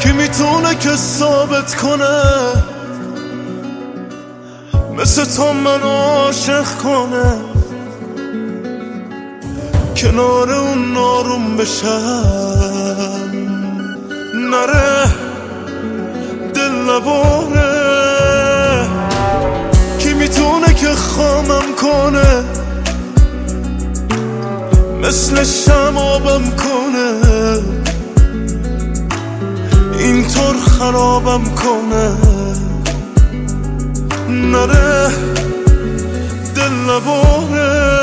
کی میتونه که ثابت کنه مثل تو من عاشق کنه، کنار اون ناروم بشم نره دل نباره. کی میتونه که خامم کنه مثل شمابم کنه، اینطور خرابم کنه نره دل نباره.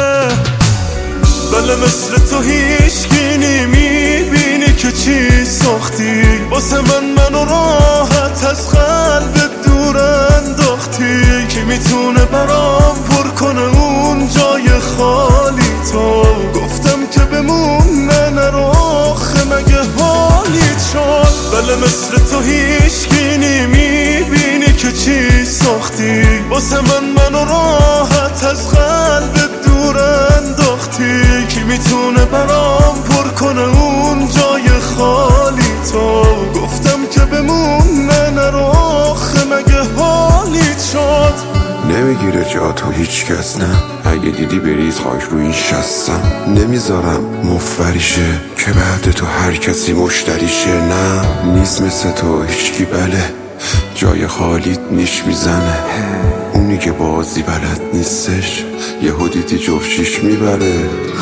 بله مثل تو هیچکی نمیبینی که چی ساختی واسه منو راحت از قلب دور انداختی. کی میتونه برام پر کنه اون جای خالی تو، گفتم که بمونه نرو آخه مگه حالی شد. بله مثل تو هیچکی نمیبینی که چی ساختی واسه منو راحت از قلب دور انداختی. کی میتونه برام پر کنه اون جای خالی تو، گفتم که بمونه نرو آخه مگه حالی شد. نمیگیره جا تو هیچ کس نه، اگه دیدی بریز خاک رو این شستم. نمیذارم مفبریشه که بعد تو هر کسی مشتریشه. نه نیست مثل تو هیچکی، بله جای خالیت نیش میزنه. اونی که بازی بلد نیستش یهو دیدی جفشیش میبره.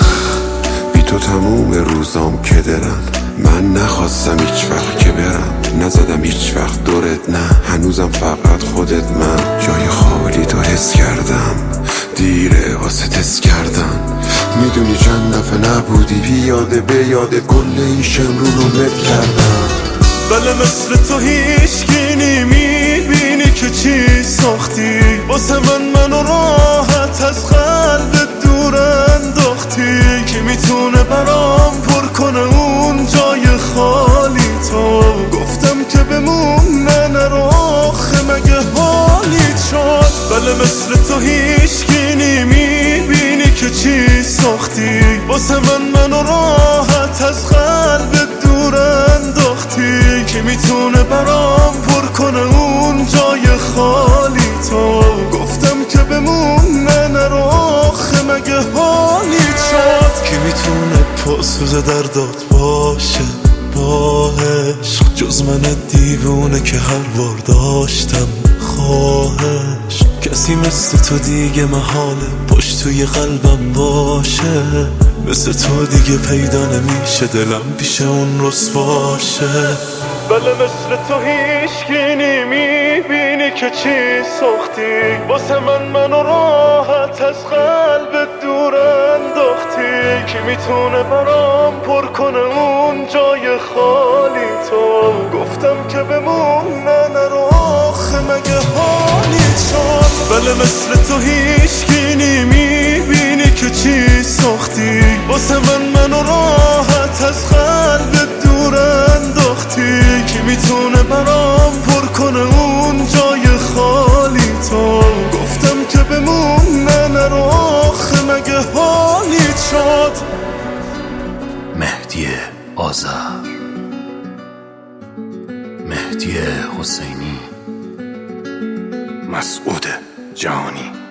بی تو تموم روزام که درن، من نخواستم هیچ وقت که برم، نزدم هیچ وقت دورت نه، هنوزم فقط خودت. من جای خالی تو حس کردم، دیره واسه تست کردن. میدونی چند دفعه نبودی بیاده به یاده کل این شمرون رو مت کردم. بله مثل تو هیچکی نمیبینی که چی ساختی واسه منو راحت از قلب دور انداختی. کی میتونه برام پر کنه اون جای خالی تو، گفتم که بمونه نرو آخه مگه حالی شد. بله مثل تو هیچکی نمیبینی که چی ساختی واسه منو راحت از قلب دور انداختی. کی میتونه برام پر کنه اون جای خالی تو، گفتم که بمونه نرو آخه مگه حالی شد. کی میتونه پاسوز دردات باشه با عشق جز من دیوونه که هر بار داشتم خواهش. کسی مثل تو دیگه محاله پشت توی قلبم باشه، مثل تو دیگه پیدا نمیشه دلم پیش اون رسواشه. بله مثل تو هیچکی نمیبینی که چی ساختی واسه منو راحت از قلب دور انداختی. کی میتونه برام پر کنه اون جای خالی تو، گفتم که بمونه نرو آخه مگه حالی شد. بله مثل تو هیچکی نمیبینی که چی ساختی واسه منو راحت از قلب دور انداختی. کی میتونه برام پر کنه اون جای خالی تو، گفتم که بمونه نرو آخه مگه حالی شد. مهدی آذر، مهدی حسینی، مسعود جهانی.